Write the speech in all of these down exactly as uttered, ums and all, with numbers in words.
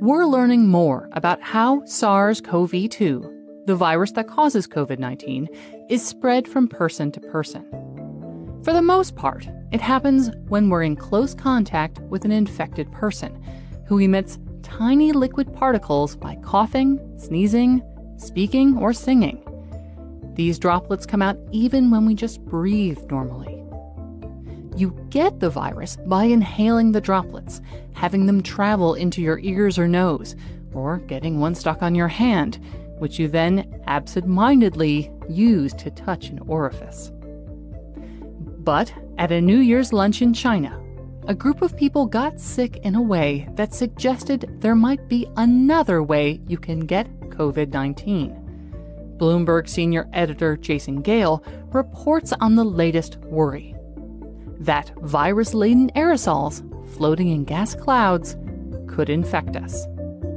we're learning more about how SARS-C o V two, the virus that causes covid nineteen, is spread from person to person. For the most part, it happens when we're in close contact with an infected person who emits tiny liquid particles by coughing, sneezing, speaking, or singing. These droplets come out even when we just breathe normally. You get the virus by inhaling the droplets, having them travel into your ears or nose, or getting one stuck on your hand, which you then absent-mindedly use to touch an orifice. But at a New Year's lunch in China, a group of people got sick in a way that suggested there might be another way you can get covid nineteen. Bloomberg senior editor Jason Gale reports on the latest worry: that virus-laden aerosols floating in gas clouds could infect us.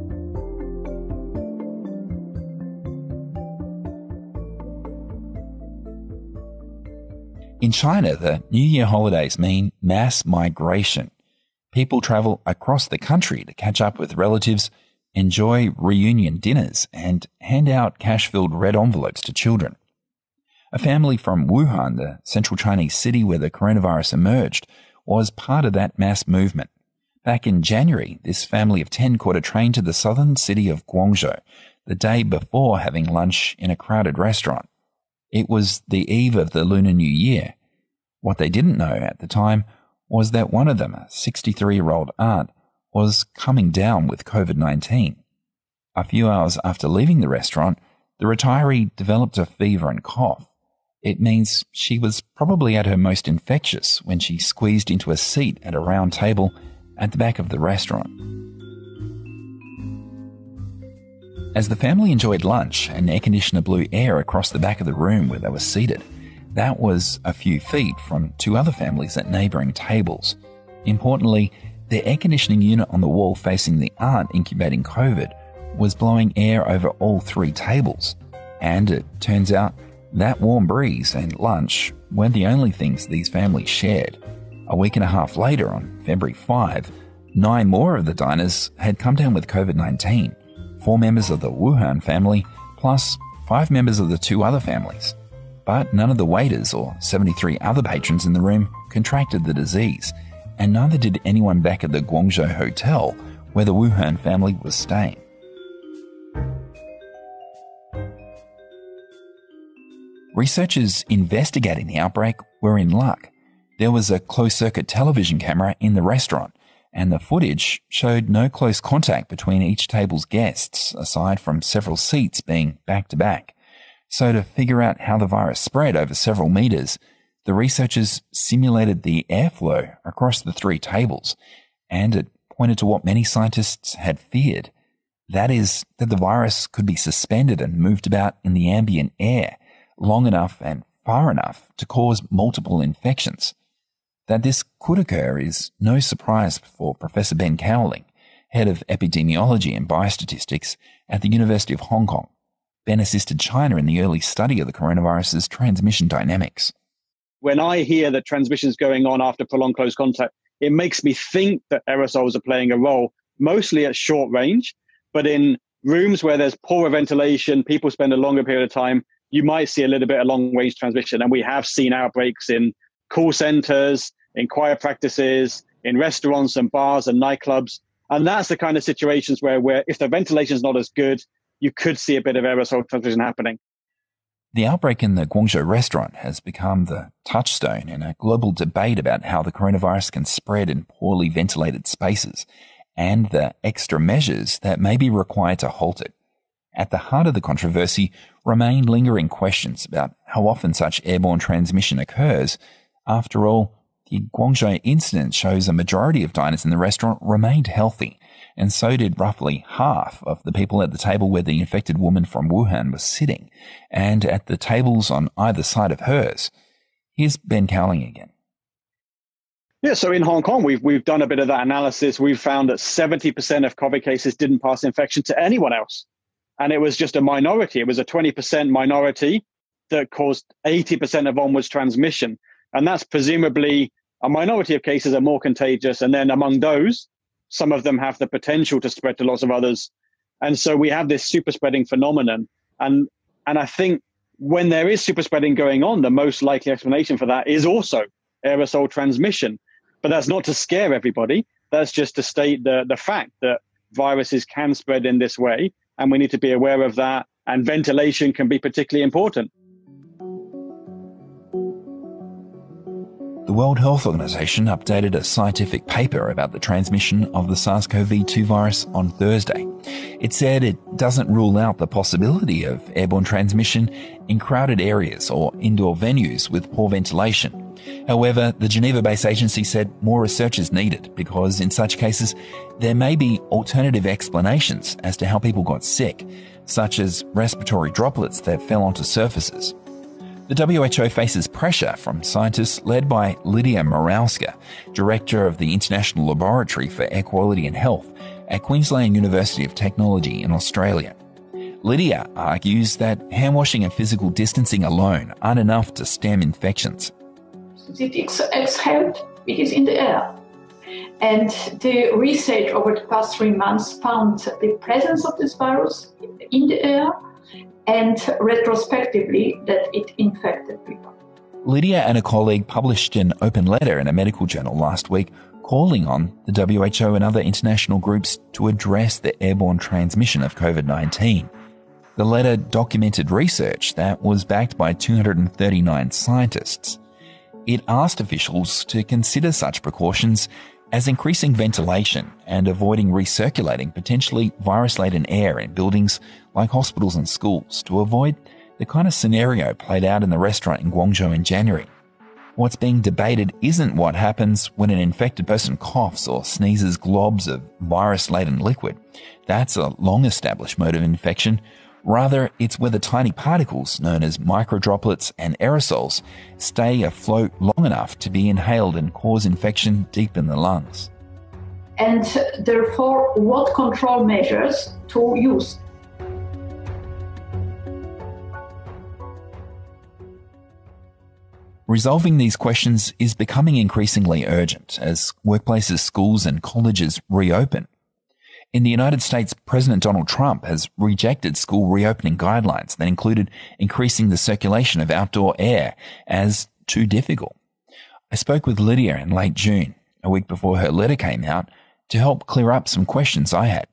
In China, the New Year holidays mean mass migration. People travel across the country to catch up with relatives, enjoy reunion dinners, and hand out cash-filled red envelopes to children. A family from Wuhan, the central Chinese city where the coronavirus emerged, was part of that mass movement. Back in January, this family of ten caught a train to the southern city of Guangzhou the day before having lunch in a crowded restaurant. It was the eve of the Lunar New Year. What they didn't know at the time was that one of them, a sixty-three-year-old aunt, was coming down with covid nineteen. A few hours after leaving the restaurant, the retiree developed a fever and cough. It means she was probably at her most infectious when she squeezed into a seat at a round table at the back of the restaurant. As the family enjoyed lunch, an air conditioner blew air across the back of the room where they were seated. That was a few feet from two other families at neighbouring tables. Importantly, the air conditioning unit on the wall facing the aunt incubating COVID was blowing air over all three tables. And it turns out that warm breeze and lunch weren't the only things these families shared. A week and a half later, on February fifth, nine more of the diners had come down with covid nineteen. Four members of the Wuhan family, plus five members of the two other families. But none of the waiters or seventy-three other patrons in the room contracted the disease, and neither did anyone back at the Guangzhou hotel where the Wuhan family was staying. Researchers investigating the outbreak were in luck. There was a closed-circuit television camera in the restaurant, and the footage showed no close contact between each table's guests, aside from several seats being back-to-back. So to figure out how the virus spread over several meters, the researchers simulated the airflow across the three tables, and it pointed to what many scientists had feared. That is, that the virus could be suspended and moved about in the ambient air long enough and far enough to cause multiple infections. That this could occur is no surprise for Professor Ben Cowling, head of epidemiology and biostatistics at the University of Hong Kong. Ben assisted China in the early study of the coronavirus's transmission dynamics. When I hear that transmission is going on after prolonged close contact, it makes me think that aerosols are playing a role, mostly at short range, but in rooms where there's poorer ventilation, people spend a longer period of time, you might see a little bit of long-range transmission. And we have seen outbreaks in call centers, in choir practices, in restaurants and bars and nightclubs. And that's the kind of situations where, where if the ventilation is not as good, you could see a bit of aerosol transmission happening. The outbreak in the Guangzhou restaurant has become the touchstone in a global debate about how the coronavirus can spread in poorly ventilated spaces and the extra measures that may be required to halt it. At the heart of the controversy remain lingering questions about how often such airborne transmission occurs. After all, the Guangzhou incident shows a majority of diners in the restaurant remained healthy, and so did roughly half of the people at the table where the infected woman from Wuhan was sitting, and at the tables on either side of hers. Here's Ben Cowling again. Yeah, so in Hong Kong, we've we've done a bit of that analysis. We've found that seventy percent of COVID cases didn't pass infection to anyone else. And it was just a minority. It was a twenty percent minority that caused eighty percent of onwards transmission. And that's presumably a minority of cases are more contagious. And then among those, Some of them have the potential to spread to lots of others. And so we have this super spreading phenomenon. And, and I think when there is super spreading going on, the most likely explanation for that is also aerosol transmission. But that's not to scare everybody. That's just to state the, the fact that viruses can spread in this way, and we need to be aware of that. And ventilation can be particularly important. The World Health Organization updated a scientific paper about the transmission of the SARS-C o V two virus on Thursday. It said it doesn't rule out the possibility of airborne transmission in crowded areas or indoor venues with poor ventilation. However, the Geneva-based agency said more research is needed because in such cases, there may be alternative explanations as to how people got sick, such as respiratory droplets that fell onto surfaces. The W H O faces pressure from scientists led by Lydia Morawska, Director of the International Laboratory for Air Quality and Health at Queensland University of Technology in Australia. Lydia argues that hand washing and physical distancing alone aren't enough to stem infections. It is exhaled, it is in the air. And the research over the past three months found the presence of this virus in the air and retrospectively that it infected people. Lydia and a colleague published an open letter in a medical journal last week calling on the W H O and other international groups to address the airborne transmission of COVID nineteen. The letter documented research that was backed by two hundred thirty-nine scientists. It asked officials to consider such precautions as increasing ventilation and avoiding recirculating potentially virus-laden air in buildings like hospitals and schools to avoid the kind of scenario played out in the restaurant in Guangzhou in January. What's being debated isn't what happens when an infected person coughs or sneezes globs of virus-laden liquid. That's a long-established mode of infection. Rather, it's whether tiny particles, known as microdroplets and aerosols, stay afloat long enough to be inhaled and cause infection deep in the lungs. And therefore, what control measures to use? Resolving these questions is becoming increasingly urgent as workplaces, schools and colleges reopen. In the United States, President Donald Trump has rejected school reopening guidelines that included increasing the circulation of outdoor air as too difficult. I spoke with Lydia in late June, a week before her letter came out, to help clear up some questions I had.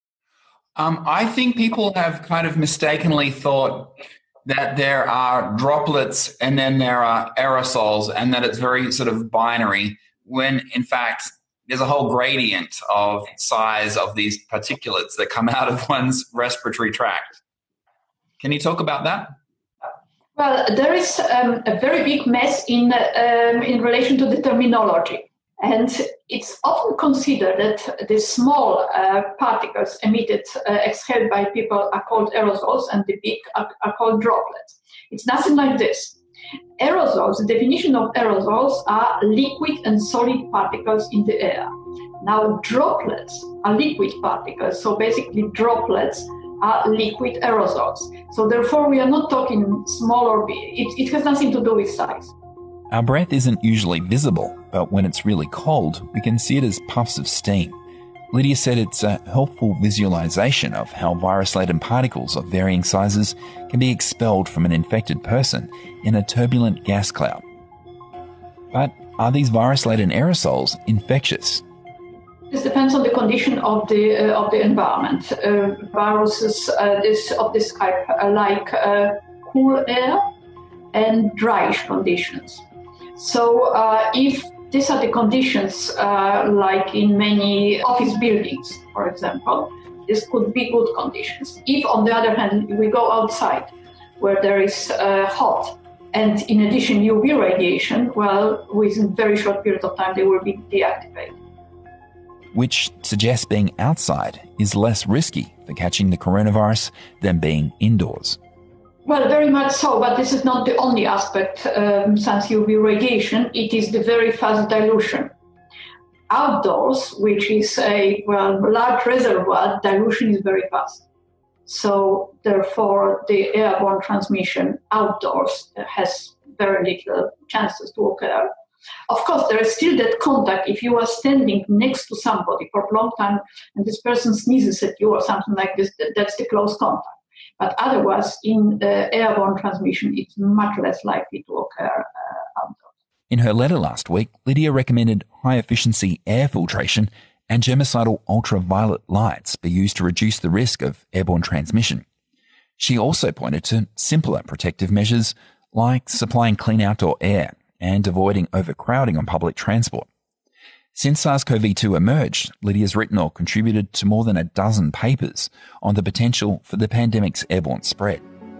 Um, I think people have kind of mistakenly thought that there are droplets and then there are aerosols and that it's very sort of binary, when in fact there's a whole gradient of size of these particulates that come out of one's respiratory tract. Can you talk about that? Well, there is um, a very big mess in, um, in relation to the terminology. And it's often considered that the small uh, particles emitted, uh, exhaled by people are called aerosols and the big are, are called droplets. It's nothing like this. Aerosols, the definition of aerosols are liquid and solid particles in the air. Now, droplets are liquid particles, so basically droplets are liquid aerosols. So therefore, we are not talking small or big. It, it has nothing to do with size. Our breath isn't usually visible, but when it's really cold, we can see it as puffs of steam. Lydia said it's a helpful visualization of how virus-laden particles of varying sizes can be expelled from an infected person in a turbulent gas cloud. But are these virus-laden aerosols infectious? This depends on the condition of the uh, of the environment. Uh, viruses uh, this, of this type uh, like uh, cool air and dryish conditions. So uh, if these are the conditions, uh, like in many office buildings, for example, this could be good conditions. If, on the other hand, we go outside where there is uh, hot and in addition U V radiation, well, within a very short period of time, they will be deactivated. Which suggests being outside is less risky for catching the coronavirus than being indoors. Well, very much so, but this is not the only aspect, um, since U V radiation, it is the very fast dilution. Outdoors, which is a well, large reservoir, dilution is very fast. So therefore, the airborne transmission outdoors has very little chances to occur. Of course, there is still that contact if you are standing next to somebody for a long time and this person sneezes at you or something like this, that's the close contact. But otherwise, in uh, airborne transmission, it's much less likely to occur uh, outdoors. In her letter last week, Lydia recommended high-efficiency air filtration and germicidal ultraviolet lights be used to reduce the risk of airborne transmission. She also pointed to simpler protective measures like supplying clean outdoor air and avoiding overcrowding on public transport. Since SARS-C o V two emerged, Lydia's written or contributed to more than a dozen papers on the potential for the pandemic's airborne spread.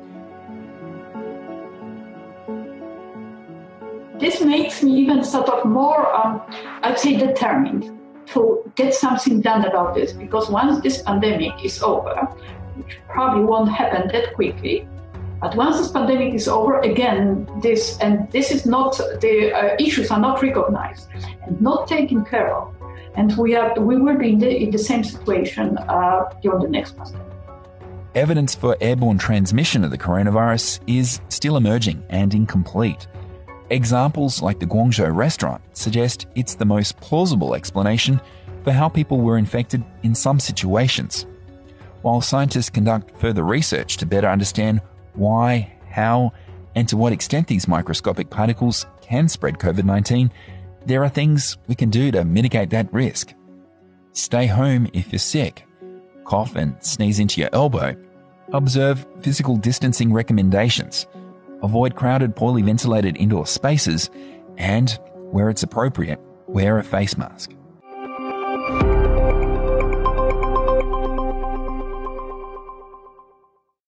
This makes me even sort of more, um, I'd say, determined to get something done about this, because once this pandemic is over, which probably won't happen that quickly, but once this pandemic is over, again, this and this is not, the uh, issues are not recognized and not taken care of, and we are we will be in the, in the same situation uh, during the next pandemic. Evidence for airborne transmission of the coronavirus is still emerging and incomplete. Examples like the Guangzhou restaurant suggest it's the most plausible explanation for how people were infected in some situations. While scientists conduct further research to better understand why, how, and to what extent these microscopic particles can spread COVID nineteen, there are things we can do to mitigate that risk. Stay home if you're sick. Cough and sneeze into your elbow. Observe physical distancing recommendations. Avoid crowded, poorly ventilated indoor spaces. And, where it's appropriate, wear a face mask.